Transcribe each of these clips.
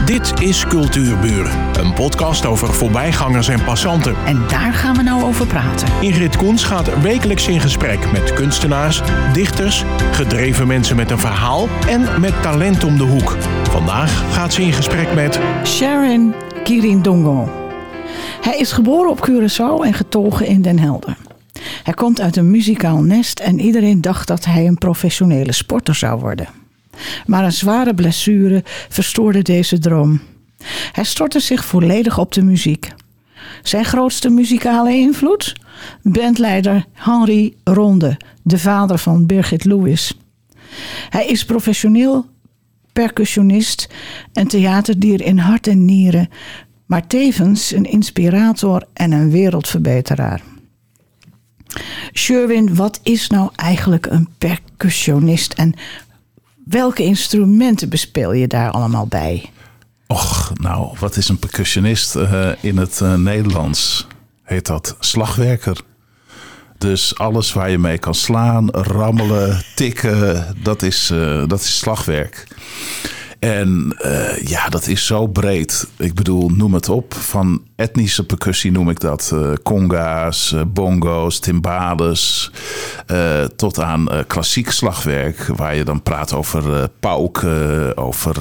Dit is Cultuurburen, een podcast over voorbijgangers en passanten. En daar gaan we nou over praten. Ingrid Koens gaat wekelijks in gesprek met kunstenaars, dichters, gedreven mensen met een verhaal en met talent om de hoek. Vandaag gaat ze in gesprek met Sharon Kirindongo. Hij is geboren op Curaçao en getogen in Den Helder. Hij komt uit een muzikaal nest en iedereen dacht dat hij een professionele sporter zou worden. Maar een zware blessure verstoorde deze droom. Hij stortte zich volledig op de muziek. Zijn grootste muzikale invloed? Bandleider Henry Ronde, de vader van Birgit Lewis. Hij is professioneel percussionist en theaterdier in hart en nieren, maar tevens een inspirator en een wereldverbeteraar. Sherwin, wat is nou eigenlijk een percussionist en welke instrumenten bespeel je daar allemaal bij? Och, nou, wat is een percussionist? In het Nederlands heet dat slagwerker. Dus alles waar je mee kan slaan, rammelen, tikken, dat is slagwerk. En dat is zo breed. Ik bedoel, noem het op. Van etnische percussie noem ik dat. Conga's, bongo's, timbales. Tot aan klassiek slagwerk. Waar je dan praat over pauken, over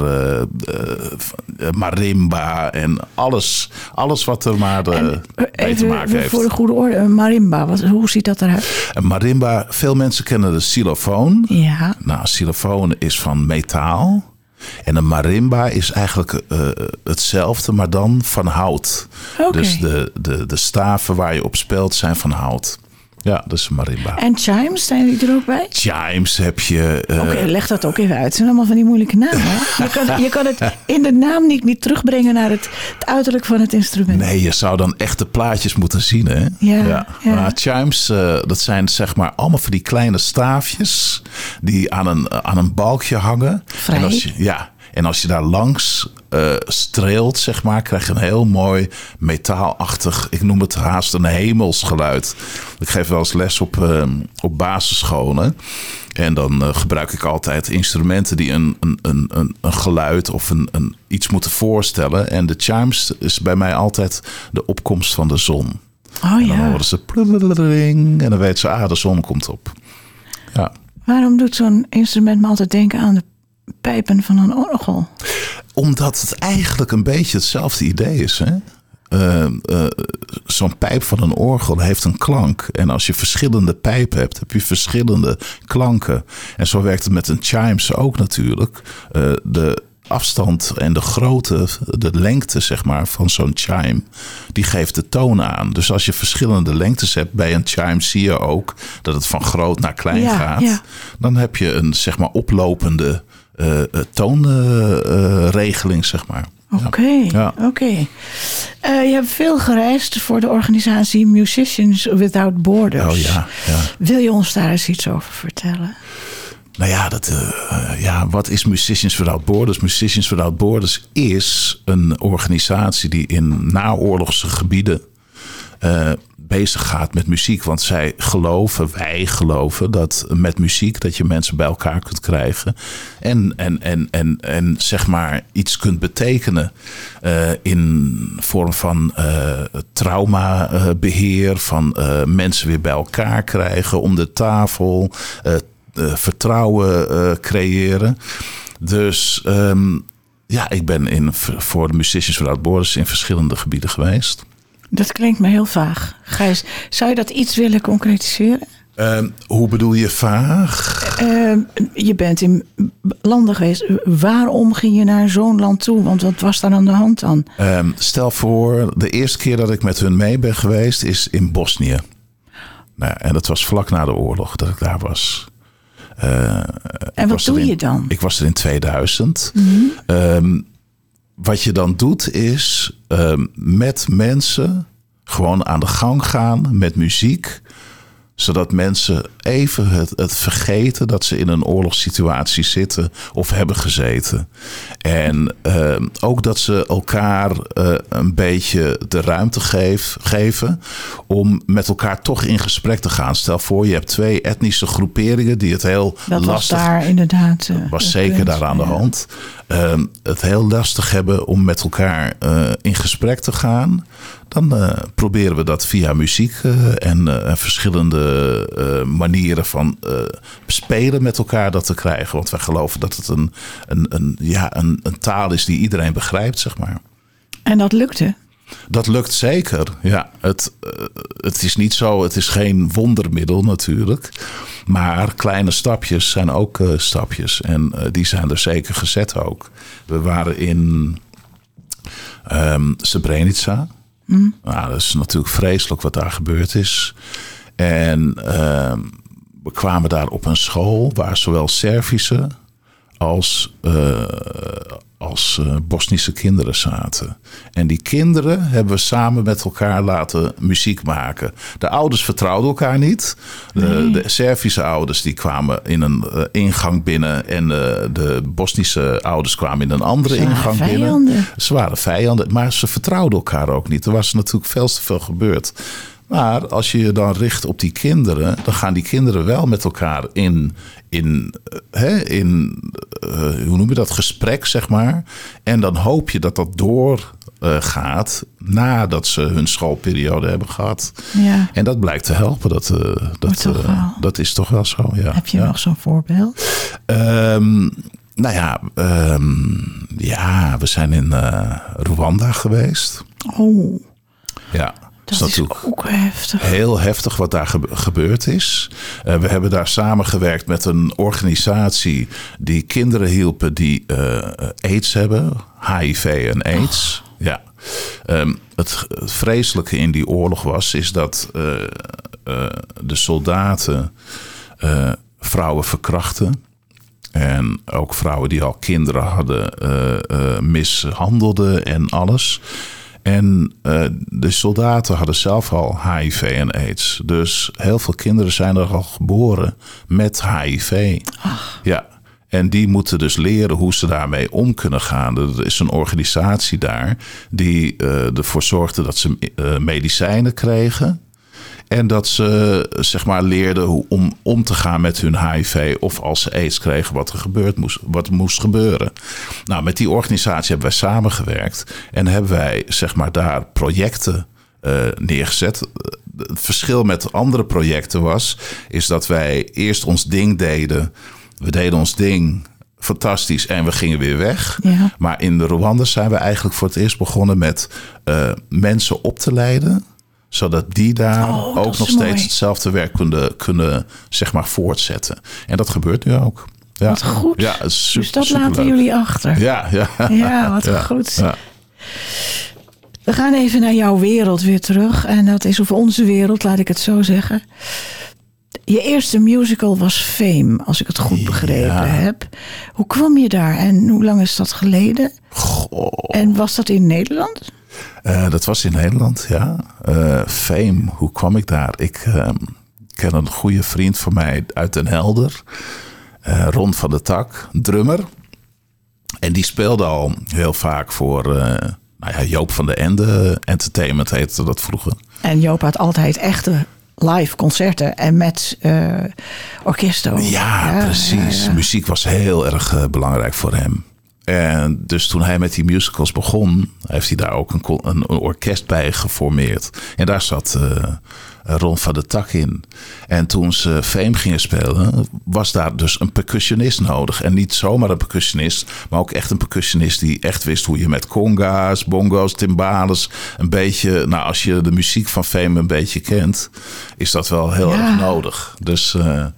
marimba. En alles wat er maar mee te maken heeft. Voor de goede orde, marimba. Hoe ziet dat eruit? Een marimba, veel mensen kennen de xylofoon. Ja. Nou, xylofoon is van metaal. En een marimba is eigenlijk hetzelfde, maar dan van hout. Okay. Dus de staven waar je op speelt zijn van hout. Ja, dat is een marimba. En chimes, zijn die er ook bij? Chimes heb je... Oké, leg dat ook even uit. Het zijn allemaal van die moeilijke namen. Je kan het in de naam niet terugbrengen naar het uiterlijk van het instrument. Nee, je zou dan echt de plaatjes moeten zien, hè? Ja. Maar chimes, dat zijn zeg maar allemaal van die kleine staafjes die aan een balkje hangen. Vrij? En als je daar langs streelt, zeg maar, krijg je een heel mooi metaalachtig, ik noem het haast een hemelsgeluid. Ik geef wel eens les op basisscholen. En dan gebruik ik altijd instrumenten die een geluid of een iets moeten voorstellen. En de chimes is bij mij altijd de opkomst van de zon. Oh, en dan horen ze pluddeling en dan weten ze, de zon komt op. Ja. Waarom doet zo'n instrument me altijd denken aan de pijpen van een orgel? Omdat het eigenlijk een beetje hetzelfde idee is, hè? Zo'n pijp van een orgel heeft een klank. En als je verschillende pijpen hebt, heb je verschillende klanken. En zo werkt het met een chimes ook natuurlijk. De afstand en de grootte, de lengte zeg maar van zo'n chime, die geeft de toon aan. Dus als je verschillende lengtes hebt bij een chime, zie je ook dat het van groot naar klein gaat. Ja. Dan heb je een zeg maar oplopende toonregeling, zeg maar. Oké. Je hebt veel gereisd voor de organisatie Musicians Without Borders. Oh ja. Wil je ons daar eens iets over vertellen? Nou ja, wat is Musicians Without Borders? Musicians Without Borders is een organisatie die in naoorlogse gebieden bezig gaat met muziek. Want wij geloven dat met muziek dat je mensen bij elkaar kunt krijgen. En zeg maar iets kunt betekenen in vorm van traumabeheer. Van mensen weer bij elkaar krijgen om de tafel. Vertrouwen creëren. Dus ik ben voor de Musicians Without Borders in verschillende gebieden geweest. Dat klinkt me heel vaag. Gijs, zou je dat iets willen concretiseren? Hoe bedoel je vaag? Je bent in landen geweest. Waarom ging je naar zo'n land toe? Want wat was daar aan de hand dan? Stel voor, de eerste keer dat ik met hun mee ben geweest is in Bosnië. Nou, en dat was vlak na de oorlog dat ik daar was. En wat doe je dan? Ik was er in 2000. Mm-hmm. Wat je dan doet is met mensen gewoon aan de gang gaan met muziek. Zodat mensen even het vergeten dat ze in een oorlogssituatie zitten of hebben gezeten. En ook dat ze elkaar een beetje de ruimte geven om met elkaar toch in gesprek te gaan. Stel voor, je hebt 2 etnische groeperingen die het heel dat lastig... was daar inderdaad... was zeker daar aan de hand. Het heel lastig hebben om met elkaar in gesprek te gaan. Dan proberen we dat via muziek en verschillende manieren van spelen met elkaar dat te krijgen. Want wij geloven dat het een taal is die iedereen begrijpt, zeg maar. En dat lukte? Dat lukt zeker, ja. Het is niet zo, het is geen wondermiddel natuurlijk. Maar kleine stapjes zijn ook stapjes. En die zijn er zeker gezet ook. We waren in Srebrenica. Nou, dat is natuurlijk vreselijk wat daar gebeurd is. En we kwamen daar op een school waar zowel Servische als Bosnische kinderen zaten. En die kinderen hebben we samen met elkaar laten muziek maken. De ouders vertrouwden elkaar niet. De Servische ouders die kwamen in een ingang binnen. En de Bosnische ouders kwamen in een andere ingang binnen. Ze waren vijanden, maar ze vertrouwden elkaar ook niet. Er was natuurlijk veel te veel gebeurd. Maar als je je dan richt op die kinderen, dan gaan die kinderen wel met elkaar in hoe noem je dat, gesprek, zeg maar. En dan hoop je dat dat doorgaat nadat ze hun schoolperiode hebben gehad. Ja. En dat blijkt te helpen. Dat is toch wel zo, ja. Heb je nog zo'n voorbeeld? We zijn in Rwanda geweest. Oh. Ja. Dat is ook heftig. Heel heftig wat daar gebeurd is. We hebben daar samengewerkt met een organisatie die kinderen hielpen die AIDS hebben. HIV en AIDS. Oh. Ja. Het vreselijke in die oorlog is dat de soldaten vrouwen verkrachten. En ook vrouwen die al kinderen hadden mishandelden en alles. En de soldaten hadden zelf al HIV en AIDS. Dus heel veel kinderen zijn er al geboren met HIV. Ach. Ja. En die moeten dus leren hoe ze daarmee om kunnen gaan. Er is een organisatie daar die ervoor zorgde dat ze medicijnen kregen. En dat ze, zeg maar, leerden hoe om te gaan met hun HIV. Of als ze AIDS kregen, wat moest gebeuren. Nou, met die organisatie hebben wij samengewerkt. En hebben wij, zeg maar, daar projecten neergezet. Het verschil met andere projecten is dat wij eerst ons ding deden. We deden ons ding fantastisch en we gingen weer weg. Ja. Maar in de Rwanda zijn we eigenlijk voor het eerst begonnen met mensen op te leiden, zodat die daar ook nog steeds hetzelfde werk kunnen zeg maar, voortzetten. En dat gebeurt nu ook. Ja. Wat goed. Ja, dus dat laten jullie achter. Ja, wat goed. Ja. We gaan even naar jouw wereld weer terug. En dat is over onze wereld, laat ik het zo zeggen. Je eerste musical was Fame, als ik het goed begrepen heb. Hoe kwam je daar en hoe lang is dat geleden? Goh. En was dat in Nederland? Dat was in Nederland, ja. Fame, hoe kwam ik daar? Ik ken een goede vriend van mij uit Den Helder. Ron van der Tak, drummer. En die speelde al heel vaak voor Joop van den Ende. Entertainment heette dat vroeger. En Joop had altijd echte live concerten en met orkesto. Ja, precies. Ja. Muziek was heel erg belangrijk voor hem. En dus toen hij met die musicals begon, heeft hij daar ook een orkest bij geformeerd. En daar zat Ron van der Tak in. En toen ze Fame gingen spelen, was daar dus een percussionist nodig. En niet zomaar een percussionist, maar ook echt een percussionist die echt wist hoe je met conga's, bongo's, timbales een beetje, nou, als je de muziek van Fame een beetje kent, is dat wel heel erg nodig. Dus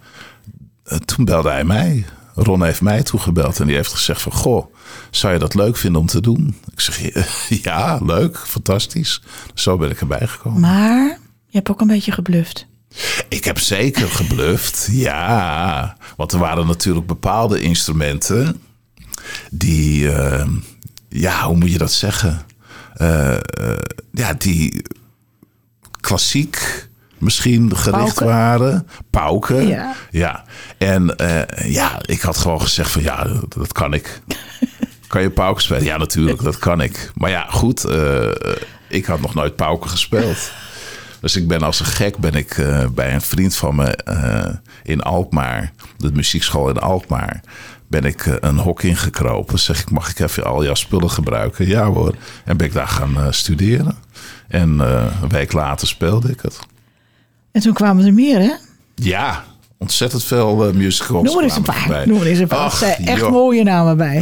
toen belde hij mij. Ron heeft mij toegebeld en die heeft gezegd van, goh, zou je dat leuk vinden om te doen? Ik zeg, ja, leuk, fantastisch. Zo ben ik erbij gekomen. Maar je hebt ook een beetje gebluft. Ik heb zeker gebluft, ja. Want er waren natuurlijk bepaalde instrumenten die, hoe moet je dat zeggen? Die klassiek, misschien gericht waren. Pauken. Ja. En ik had gewoon gezegd van dat kan ik. Kan je pauken spelen? Ja, natuurlijk, dat kan ik. Maar ja, goed, ik had nog nooit pauken gespeeld. Dus ik ben als een gek bij een vriend van me in Alkmaar, de muziekschool in Alkmaar, ben ik een hok ingekropen. Zeg ik, mag ik even al jouw spullen gebruiken? Ja hoor. En ben ik daar gaan studeren. En een week later speelde ik het. En toen kwamen er meer, hè? Ja, ontzettend veel musicals. Noem er eens een paar. Noem er eens een paar. Er zijn echt mooie namen bij.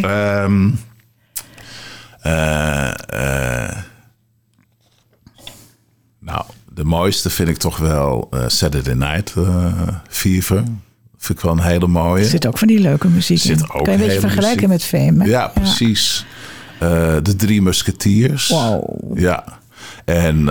Nou, de mooiste vind ik toch wel Saturday Night Fever. Vind ik wel een hele mooie. Er zit ook van die leuke muziek in. Kan je een beetje vergelijken met Fame? Ja, precies. De Drie Musketeers. Wow. Ja. En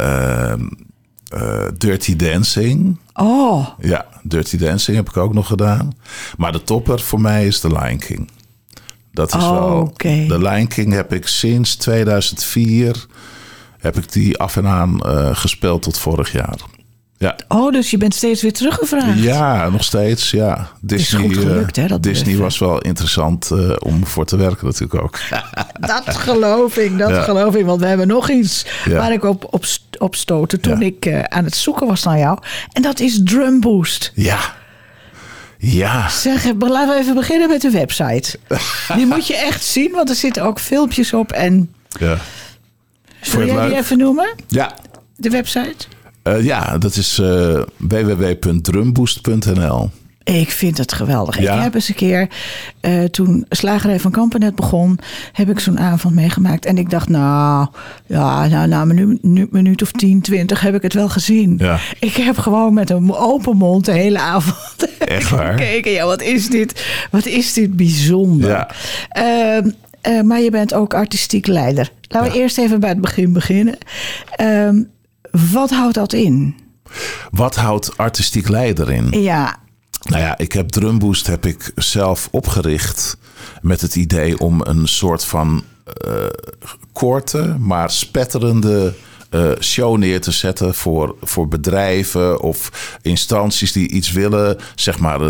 Dirty Dancing. Oh. Ja, Dirty Dancing heb ik ook nog gedaan. Maar de topper voor mij is The Lion King. Dat is wel... Okay. The Lion King heb ik sinds 2004... heb ik die af en aan gespeeld tot vorig jaar. Ja. Oh, dus je bent steeds weer teruggevraagd. Ja, nog steeds. Ja. Disney, is goed gelukt, hè, dat Disney was wel interessant om voor te werken natuurlijk ook. Dat geloof ik, geloof ik. Want we hebben nog iets waar ik op stootte toen ik aan het zoeken was naar jou. En dat is Drum Boost. Ja. Zeg, laten we even beginnen met de website. Die moet je echt zien, want er zitten ook filmpjes op. En Wil jij die even noemen? Ja. De website? Dat is www.drumboost.nl. Ik vind het geweldig. Ja. Ik heb eens een keer, toen Slagerij van Kampen net begon, heb ik zo'n avond meegemaakt. En ik dacht, na een minuut of 10, 20 heb ik het wel gezien. Ja. Ik heb gewoon met een open mond de hele avond echt waar? gekeken. Ja, wat is dit bijzonder. Ja. Maar je bent ook artistiek leider. Laten we eerst even bij het begin beginnen. Wat houdt dat in? Wat houdt artistiek leider in? Ja. Nou ja, ik heb Drumboost heb ik zelf opgericht met het idee om een soort van korte, maar spetterende show neer te zetten voor bedrijven of instanties die iets willen. Zeg maar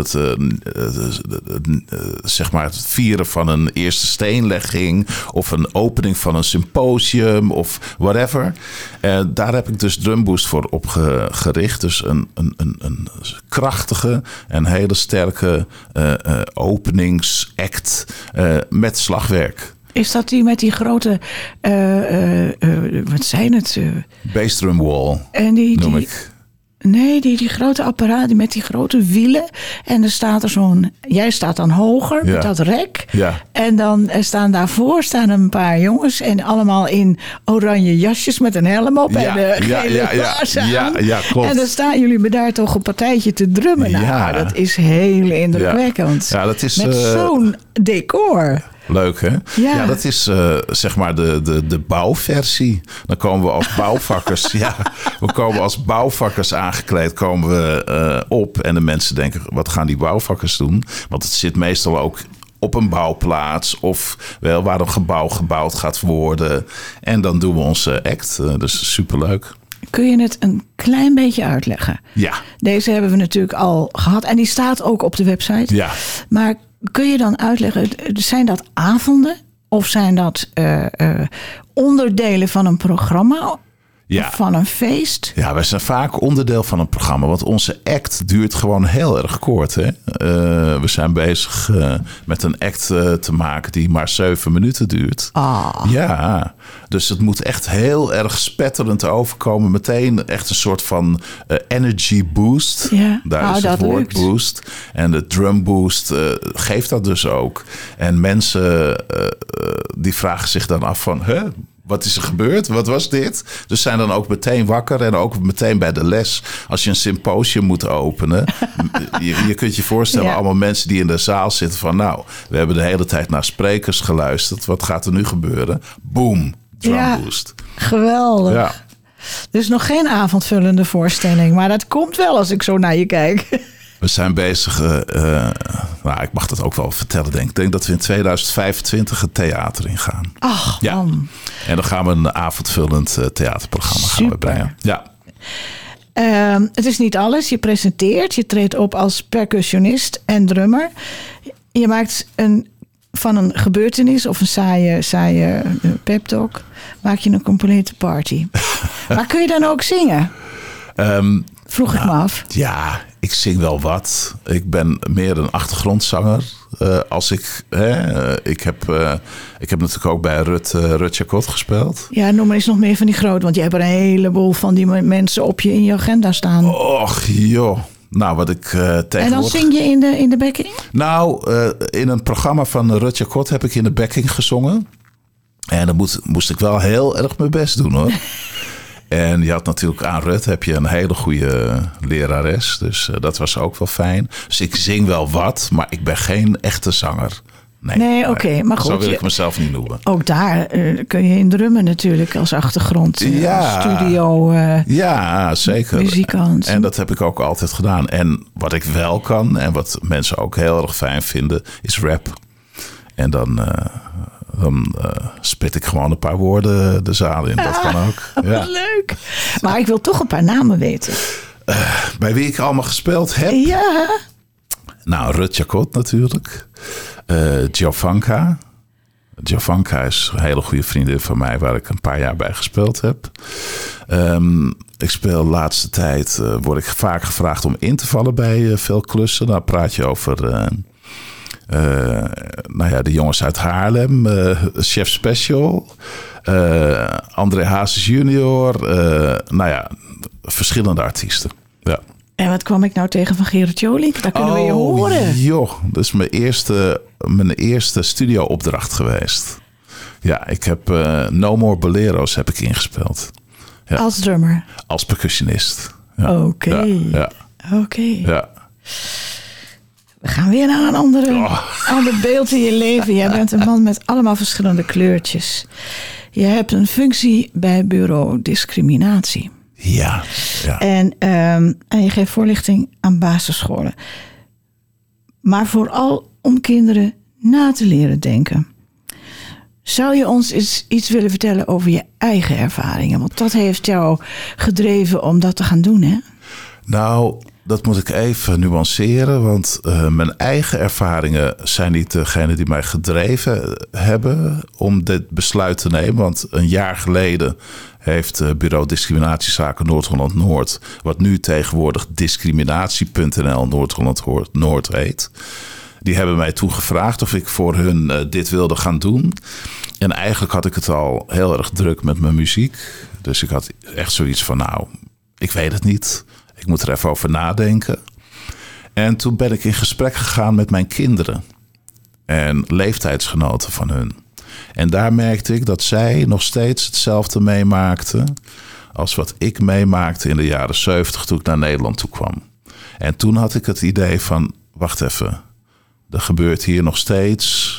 het vieren van een eerste steenlegging of een opening van een symposium of whatever. Daar heb ik dus Drumboost voor opgericht. Dus een krachtige en hele sterke openingsact met slagwerk. Is dat die met die grote, wat zijn het? Bassdrum wall, en noem ik. Nee, die grote apparaten met die grote wielen. En er staat jij staat dan hoger met dat rek. Ja. En dan daarvoor staan een paar jongens. En allemaal in oranje jasjes met een helm op. En gele laarzen aan. Ja, klopt. En dan staan jullie daar toch een partijtje te drummen. Ja. Nou, dat is heel indrukwekkend. Ja, dat is, met zo'n decor. Leuk, hè? Ja, dat is zeg maar de bouwversie. Dan komen we als bouwvakkers. We komen als bouwvakkers aangekleed komen we op. En de mensen denken, wat gaan die bouwvakkers doen? Want het zit meestal ook op een bouwplaats of wel waar een gebouw gebouwd gaat worden. En dan doen we onze act. Dus superleuk. Kun je het een klein beetje uitleggen? Ja. Deze hebben we natuurlijk al gehad. En die staat ook op de website. Ja. Maar kun je dan uitleggen, zijn dat avonden? Of zijn dat onderdelen van een programma? Ja. Of van een feest? Ja, wij zijn vaak onderdeel van een programma. Want onze act duurt gewoon heel erg kort. Hè? We zijn bezig met een act te maken die maar 7 minuten duurt. Ja, dus het moet echt heel erg spetterend overkomen. Meteen echt een soort van energy boost. Ja. Daar is het woord boost. En de drum boost geeft dat dus ook. En mensen die vragen zich dan af van... Wat is er gebeurd? Wat was dit? Dus zijn dan ook meteen wakker en ook meteen bij de les. Als je een symposium moet openen. Je kunt je voorstellen, allemaal mensen die in de zaal zitten van... we hebben de hele tijd naar sprekers geluisterd. Wat gaat er nu gebeuren? Boom, drumboost. Geweldig. Ja. Dus nog geen avondvullende voorstelling. Maar dat komt wel als ik zo naar je kijk. We zijn bezig, ik mag dat ook wel vertellen, denk ik. Ik denk dat we in 2025 het theater ingaan. Ach, man. En dan gaan we een avondvullend theaterprogramma gaan we brengen. Ja. Het is niet alles. Je presenteert, je treedt op als percussionist en drummer. Je maakt van een gebeurtenis of een saaie pep talk, maak je een complete party. Maar kun je dan ook zingen? Vroeg ik me af. Ja, ik zing wel wat. Ik ben meer een achtergrondzanger. Ik heb natuurlijk ook bij Rut Jacot gespeeld. Ja, noem maar eens nog meer van die groot. Want je hebt er een heleboel van die mensen in je agenda staan. Och, joh. Nou, wat ik tegenwoordig... En dan zing je in de backing? Nou, in een programma van Rut Jacot heb ik in de backing gezongen. En dan moest ik wel heel erg mijn best doen, hoor. En je had natuurlijk aan Rut heb je een hele goede lerares. Dus dat was ook wel fijn. Dus ik zing wel wat, maar ik ben geen echte zanger. Nee, oké, maar goed. Zo wil ik mezelf niet noemen. Ook daar kun je in drummen natuurlijk als achtergrond. Als studio ja, zeker. Muzikant. En dat heb ik ook altijd gedaan. En wat ik wel kan en wat mensen ook heel erg fijn vinden, is rap. En dan spit ik gewoon een paar woorden de zaal in. Dat kan ook. Ja. Leuk. Maar ik wil toch een paar namen weten. Bij wie ik allemaal gespeeld heb? Ja. Nou, Rut Jacot natuurlijk. Giovanka. Giovanka is een hele goede vriendin van mij, waar ik een paar jaar bij gespeeld heb. Ik speel de laatste tijd, word ik vaak gevraagd om in te vallen bij veel klussen. Dan praat je over de jongens uit Haarlem, Chef Special, André Hazes junior, verschillende artiesten. Ja. En wat kwam ik nou tegen van Gerard Joling? Daar kunnen we je horen. Joh, dat is mijn eerste studio-opdracht geweest. Ja, ik heb No More Bolero's heb ik ingespeeld. Ja. Als drummer? Als percussionist. Ja. Oké. Ja. Oké. Ja. We gaan weer naar een ander beeld in je leven. Jij bent een man met allemaal verschillende kleurtjes. Je hebt een functie bij Bureau Discriminatie. Ja. En je geeft voorlichting aan basisscholen. Maar vooral om kinderen na te leren denken. Zou je ons eens iets willen vertellen over je eigen ervaringen? Want dat heeft jou gedreven om dat te gaan doen, hè? Nou, dat moet ik even nuanceren. Want mijn eigen ervaringen zijn niet degene die mij gedreven hebben om dit besluit te nemen. Want een jaar geleden heeft Bureau Discriminatiezaken Noord-Holland-Noord, wat nu tegenwoordig discriminatie.nl Noord-Holland-Noord heet, die hebben mij toen gevraagd of ik voor hun dit wilde gaan doen. En eigenlijk had ik het al heel erg druk met mijn muziek. Dus ik had echt zoiets van, nou, ik weet het niet. Ik moet er even over nadenken. En toen ben ik in gesprek gegaan met mijn kinderen en leeftijdsgenoten van hun. En daar merkte ik dat zij nog steeds hetzelfde meemaakten als wat ik meemaakte in de jaren 70 toen ik naar Nederland toe kwam. En toen had ik het idee van, wacht even, er gebeurt hier nog steeds,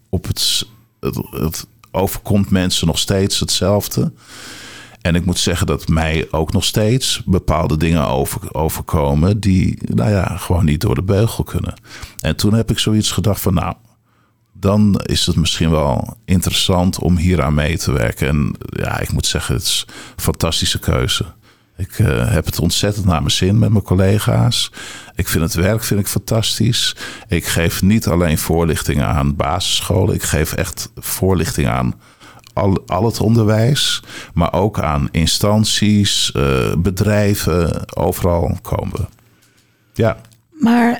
het overkomt mensen nog steeds hetzelfde. En ik moet zeggen dat mij ook nog steeds bepaalde dingen overkomen die gewoon niet door de beugel kunnen. En toen heb ik zoiets gedacht van, nou, dan is het misschien wel interessant om hier aan mee te werken. En ja, ik moet zeggen, het is een fantastische keuze. Ik heb het ontzettend naar mijn zin met mijn collega's. Ik vind het werk fantastisch. Ik geef niet alleen voorlichting aan basisscholen. Ik geef echt voorlichting aan al het onderwijs. Maar ook aan instanties, bedrijven. Overal komen we. Ja. Maar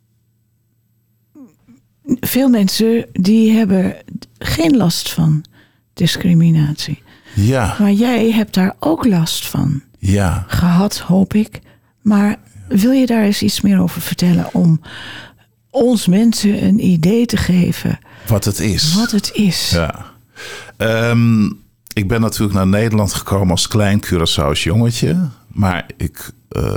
veel mensen die hebben geen last van discriminatie. Ja. Maar jij hebt daar ook last van. Ja. Gehad, hoop ik. Maar wil je daar eens iets meer over vertellen om ons mensen een idee te geven? Wat het is. Ja. Ik ben natuurlijk naar Nederland gekomen als klein Curaçao's jongetje. Maar ik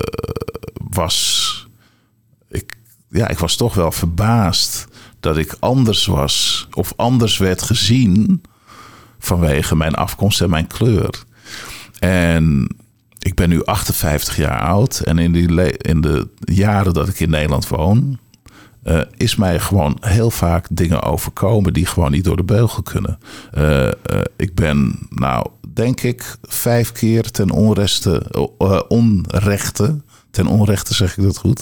was toch wel verbaasd dat ik anders was of anders werd gezien vanwege mijn afkomst en mijn kleur. En ik ben nu 58 jaar oud en in de jaren dat ik in Nederland woon, is mij gewoon heel vaak dingen overkomen die gewoon niet door de beugel kunnen. Ik ben, denk ik, 5 keer ten onrechte, zeg ik dat goed,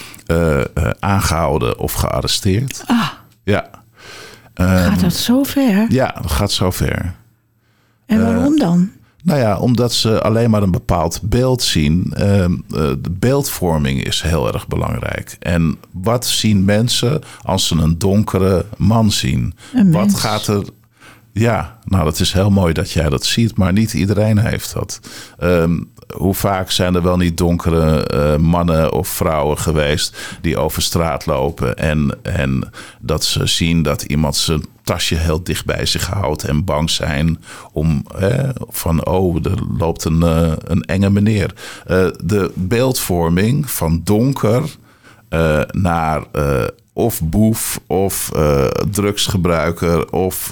aangehouden of gearresteerd. Ja. Gaat dat zo ver? Ja, dat gaat zo ver. En waarom dan? Omdat ze alleen maar een bepaald beeld zien. De beeldvorming is heel erg belangrijk. En wat zien mensen als ze een donkere man zien? Wat gaat er... Ja, dat is heel mooi dat jij dat ziet, maar niet iedereen heeft dat. Hoe vaak zijn er wel niet donkere mannen of vrouwen geweest die over straat lopen en dat ze zien dat iemand zijn tasje heel dicht bij zich houdt en bang zijn om er loopt een enge meneer. De beeldvorming van donker naar of boef of drugsgebruiker of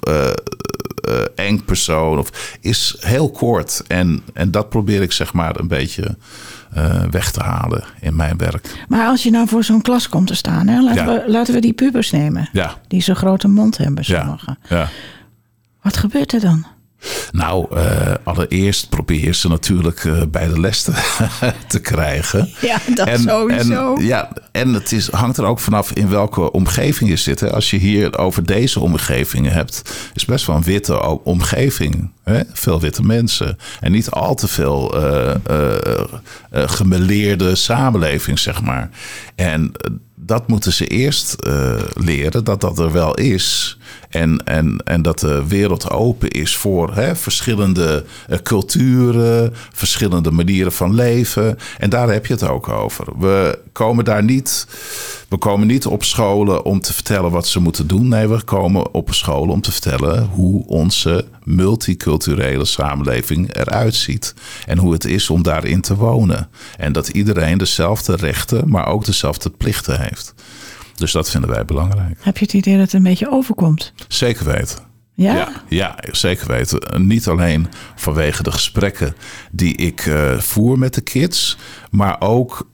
eng persoon is heel kort. En dat probeer ik zeg maar een beetje weg te halen in mijn werk. Maar als je nou voor zo'n klas komt te staan, hè? Laten we die pubers nemen. Ja. Die zo'n grote mond hebben, sommigen. Ja. Wat gebeurt er dan? Allereerst probeer je ze natuurlijk bij de les te krijgen. Ja, dat sowieso. En het hangt er ook vanaf in welke omgeving je zit. Hè. Als je hier over deze omgeving hebt, is best wel een witte omgeving. Hè? Veel witte mensen. En niet al te veel gemêleerde samenleving, zeg maar. En dat moeten ze eerst leren, dat er wel is. En dat de wereld open is voor verschillende culturen, verschillende manieren van leven. En daar heb je het ook over. We komen niet op scholen om te vertellen wat ze moeten doen. Nee, we komen op scholen om te vertellen hoe onze multiculturele samenleving eruit ziet. En hoe het is om daarin te wonen. En dat iedereen dezelfde rechten, maar ook dezelfde plichten heeft. Dus dat vinden wij belangrijk. Heb je het idee dat het een beetje overkomt? Zeker weten. Ja? Ja, zeker weten. Niet alleen vanwege de gesprekken die ik voer met de kids, maar ook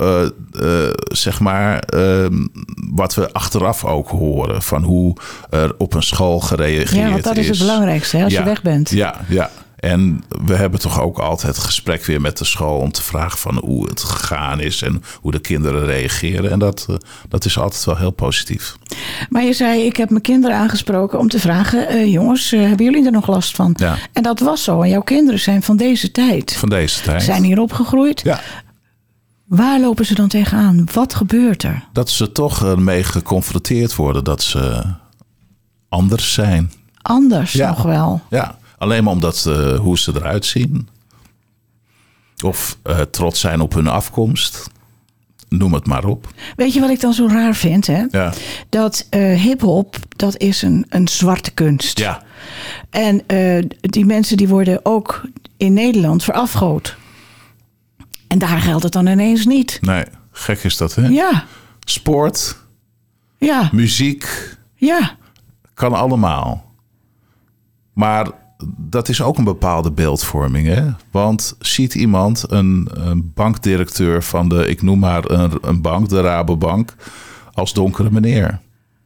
wat we achteraf ook horen van hoe er op een school gereageerd is. Ja, want dat is het belangrijkste, hè, als je weg bent. Ja. En we hebben toch ook altijd het gesprek weer met de school om te vragen van hoe het gegaan is en hoe de kinderen reageren. En dat is altijd wel heel positief. Maar je zei, ik heb mijn kinderen aangesproken om te vragen, jongens, hebben jullie er nog last van? Ja. En dat was zo. En jouw kinderen zijn van deze tijd. Van deze tijd. Zijn hier opgegroeid. Ja. Waar lopen ze dan tegenaan? Wat gebeurt er? Dat ze toch mee geconfronteerd worden dat ze anders zijn. Anders nog wel? Ja. Alleen maar omdat hoe ze eruit zien. Of trots zijn op hun afkomst. Noem het maar op. Weet je wat ik dan zo raar vind? Hè? Ja. Dat hiphop, dat is een zwarte kunst. Ja. En die mensen die worden ook in Nederland verafgood. En daar geldt het dan ineens niet. Nee, gek is dat, hè? Ja. Sport. Ja. Muziek. Ja. Kan allemaal. Maar dat is ook een bepaalde beeldvorming, hè? Want ziet iemand een bankdirecteur van ik noem maar een bank, de Rabobank, als donkere meneer?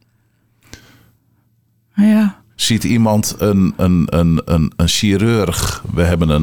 Ja. Ziet iemand een chirurg? We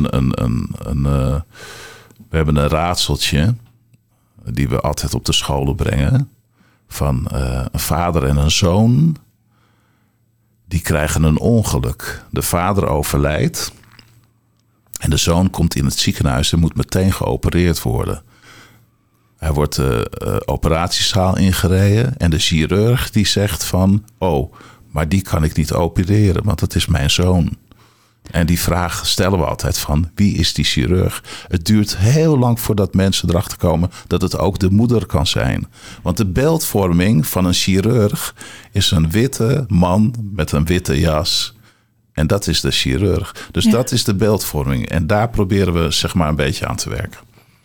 hebben een raadseltje die we altijd op de scholen brengen van een vader en een zoon. Die krijgen een ongeluk. De vader overlijdt. En de zoon komt in het ziekenhuis en moet meteen geopereerd worden. Hij wordt de operatiezaal ingereden. En de chirurg die zegt van, maar die kan ik niet opereren, want dat is mijn zoon. En die vraag stellen we altijd van, wie is die chirurg? Het duurt heel lang voordat mensen erachter komen dat het ook de moeder kan zijn. Want de beeldvorming van een chirurg is een witte man met een witte jas. En dat is de chirurg. Dus dat is de beeldvorming. En daar proberen we zeg maar een beetje aan te werken.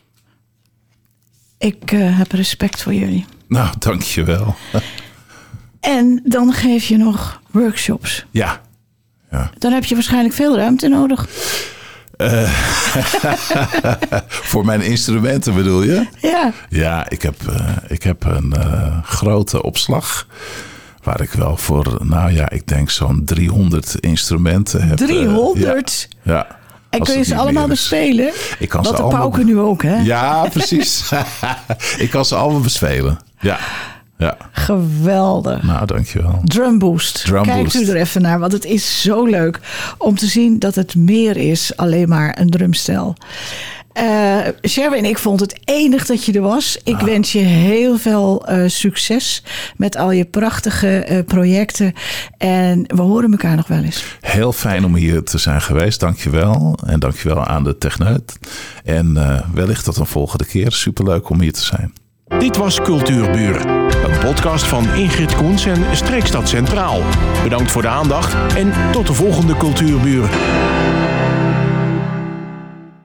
Ik heb respect voor jullie. Nou, dank je wel. En dan geef je nog workshops. Ja. Dan heb je waarschijnlijk veel ruimte nodig. Voor mijn instrumenten bedoel je? Ja. Ja, ik heb een grote opslag. Waar ik wel voor, ik denk zo'n 300 instrumenten heb. 300? Ja. En kun je ze allemaal bespelen? Ik kan Want ze de allemaal... pauken nu ook, hè? Ja, precies. Ik kan ze allemaal bespelen. Ja. Geweldig. Nou, dankjewel. Drumboost. Kijkt u er even naar, want het is zo leuk om te zien dat het meer is alleen maar een drumstel. Sherwin, ik vond het enig dat je er was. Ik wens je heel veel succes met al je prachtige projecten. En we horen elkaar nog wel eens. Heel fijn om hier te zijn geweest. Dankjewel. En dankjewel aan de techneut. En wellicht tot een volgende keer. Superleuk om hier te zijn. Dit was Cultuurbuur, een podcast van Ingrid Koens en Streekstad Centraal. Bedankt voor de aandacht en tot de volgende Cultuurbuur.